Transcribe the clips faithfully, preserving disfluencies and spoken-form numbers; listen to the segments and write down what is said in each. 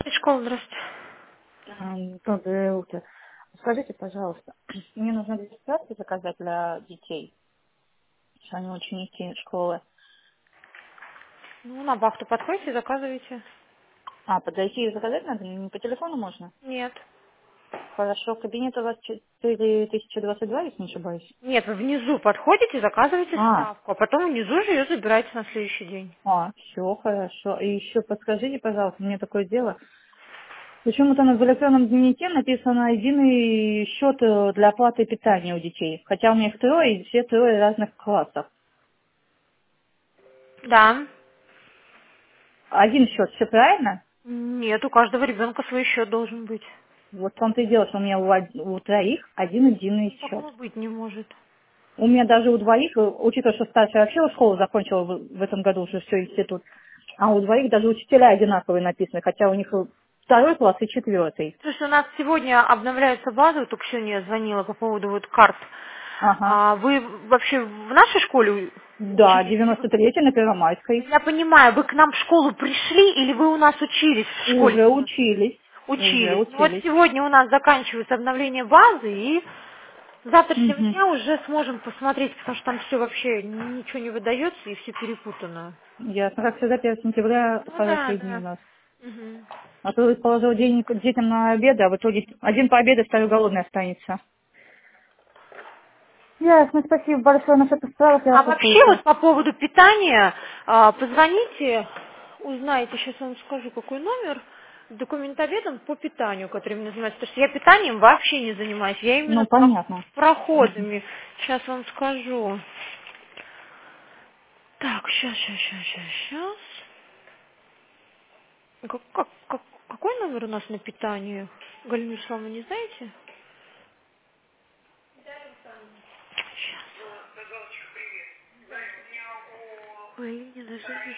Школа, здравствуйте. Ам, Доброе утро. Скажите, пожалуйста, мне нужно регистрацию заказать для детей, что они ученики школы. Ну, на вахту подходите, заказываете. А, подойти и заказать надо? Не по телефону можно? Нет. Хорошо, кабинет у вас четыре тысячи двадцать два, если не ошибаюсь. Нет, вы внизу подходите, заказываете А, справку, а потом внизу же ее забираете на следующий день. а, все хорошо. И еще подскажите, пожалуйста, мне такое дело. Почему-то на в электронном дневнике написано единый счет э, для оплаты питания у детей. Хотя у меня их трое, и все трое разных классов. Да. Один счет, все правильно? Нет, у каждого ребенка свой счет должен быть. Вот в том-то и дело, что у меня у, од- у троих один единый Ну, счет. такого быть не может. У меня даже у двоих, э, учитывая, что старшая вообще школу закончила в, в этом году уже все институт, а у двоих даже учителя одинаковые написаны, хотя у них э, второй класс и четвертый. Слушай, у нас сегодня обновляется база, вот только сегодня я звонила по поводу вот карт. Ага. А вы вообще в нашей школе Да, учитесь? Или девяносто вы... третий на Ну, Первомайской. я понимаю, вы к нам в школу пришли или вы у нас учились в школе Уже девяносто? учились. Уже Учились. Ну вот учились. сегодня у нас заканчивается обновление базы, и с завтрашнего Угу. дня уже сможем посмотреть, потому что там все вообще ничего не выдается и все перепутано. Ясно. Как всегда, первого сентября Ну да, хорошие дни у да. нас. Мгм. А то положил денег детям на обед, а в итоге один пообедает, второй голодный останется. Ясно, спасибо большое. Насчет справок я А вас вообще услышал. вот по поводу питания, а, позвоните, узнаете, сейчас вам скажу, какой номер, документоведом по питанию, который мне занимается. Потому что я питанием вообще не занимаюсь, я Ну, именно про- понятно. Мгм. проходами. Сейчас вам скажу. Так, сейчас, сейчас, сейчас, сейчас, сейчас. Как, как, как- какой номер у нас на питании? Галина Вячеславовна, не знаете? Сейчас. Ой, не даже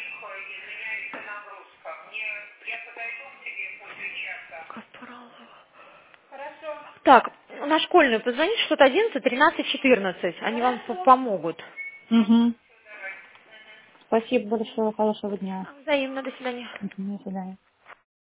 Капралова. Так, на школьную позвоните, что-то одиннадцать, тринадцать, четырнадцать. Они вам по- помогут. Мгм. Спасибо большое. Хорошего дня. Взаимно, до свидания. Мгм. До свидания.